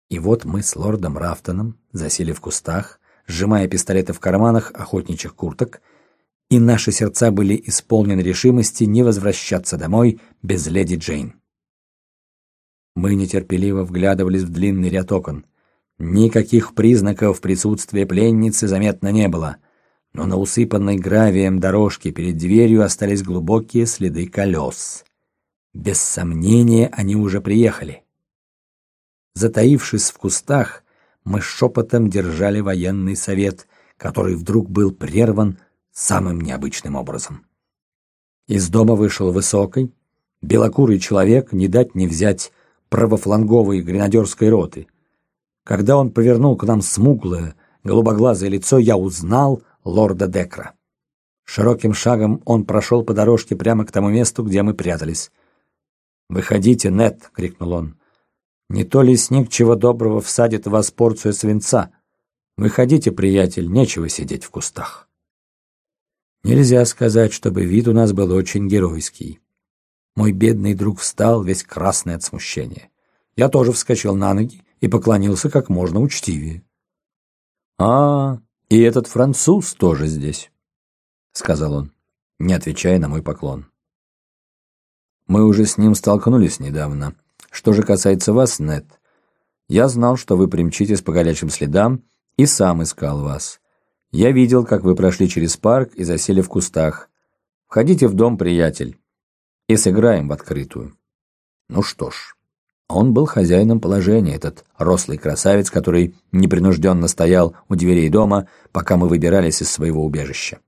И вот мы с лордом Рафтоном засели в кустах, сжимая пистолеты в карманах охотничьих курток, и наши сердца были исполнены решимости не возвращаться домой без леди Джейн. Мы нетерпеливо вглядывались в длинный ряд окон. Никаких признаков присутствия пленницы заметно не было, но на усыпанной гравием дорожке перед дверью остались глубокие следы колес. Без сомнения, они уже приехали. Затаившись в кустах, мы шепотом держали военный совет, который вдруг был прерван самым необычным образом. Из дома вышел высокий, белокурый человек, не дать не взять правофланговой гренадерской роты. Когда он повернул к нам смуглое, голубоглазое лицо, я узнал лорда Деккера. Широким шагом он прошел по дорожке прямо к тому месту, где мы прятались. «Выходите, Нед!» — крикнул он. «Не то лесник чего доброго всадит в вас порцию свинца. Выходите, приятель, нечего сидеть в кустах». Нельзя сказать, чтобы вид у нас был очень геройский. Мой бедный друг встал, весь красный от смущения. Я тоже вскочил на ноги и поклонился как можно учтивее. «А, и этот француз тоже здесь», — сказал он, не отвечая на мой поклон. «Мы уже с ним столкнулись недавно. Что же касается вас, Нед, я знал, что вы примчитесь по горячим следам, и сам искал вас. Я видел, как вы прошли через парк и засели в кустах. Входите в дом, приятель, и сыграем в открытую». Ну что ж, он был хозяином положения, этот рослый красавец, который непринужденно стоял у дверей дома, пока мы выбирались из своего убежища.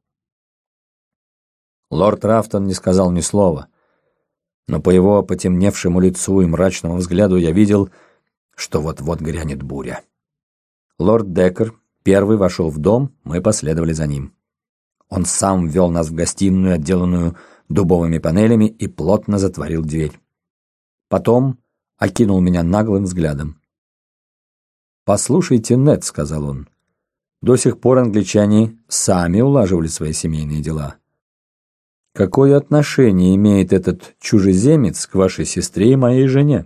Лорд Рафтон не сказал ни слова, но по его потемневшему лицу и мрачному взгляду я видел, что вот-вот грянет буря. Лорд Деккер первый вошел в дом, мы последовали за ним. Он сам ввел нас в гостиную, отделанную дубовыми панелями, и плотно затворил дверь. Потом окинул меня наглым взглядом. «Послушайте, Нед», — сказал он, — «до сих пор англичане сами улаживали свои семейные дела. Какое отношение имеет этот чужеземец к вашей сестре и моей жене?»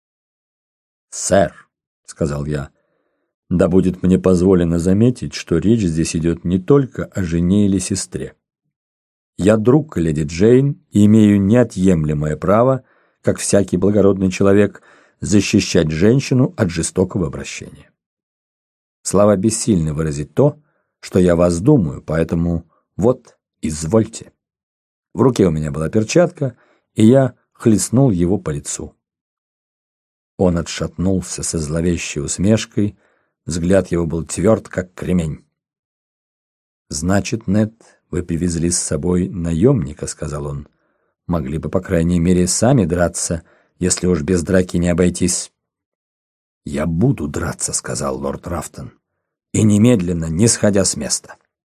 «Сэр», — сказал я, — «да будет мне позволено заметить, что речь здесь идет не только о жене или сестре. Я друг леди Джейн и имею неотъемлемое право, как всякий благородный человек, защищать женщину от жестокого обращения. Слова бессильны выразить то, что я вас думаю, поэтому вот, извольте». В руке у меня была перчатка, и я хлестнул его по лицу. Он отшатнулся со зловещей усмешкой, взгляд его был тверд, как кремень. «Значит, Нед, вы привезли с собой наемника», — сказал он. «Могли бы, по крайней мере, сами драться, если уж без драки не обойтись». «Я буду драться», — сказал лорд Рафтон, и немедленно, не сходя с места.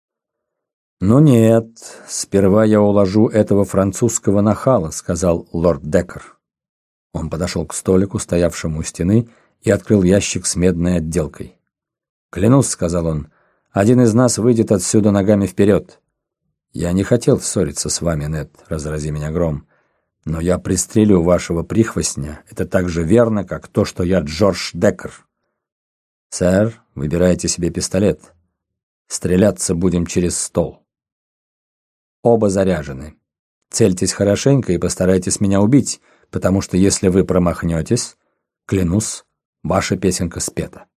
«Ну нет, сперва я уложу этого французского нахала», — сказал лорд Деккер. Он подошел к столику, стоявшему у стены, и открыл ящик с медной отделкой. «Клянусь», — сказал он, — «один из нас выйдет отсюда ногами вперед. Я не хотел ссориться с вами, Нед, разрази меня гром, но я пристрелю вашего прихвостня. Это так же верно, как то, что я Джордж Деккер. Сэр, выбирайте себе пистолет. Стреляться будем через стол. Оба заряжены. Цельтесь хорошенько и постарайтесь меня убить, потому что если вы промахнетесь, клянусь, ваша песенка спета».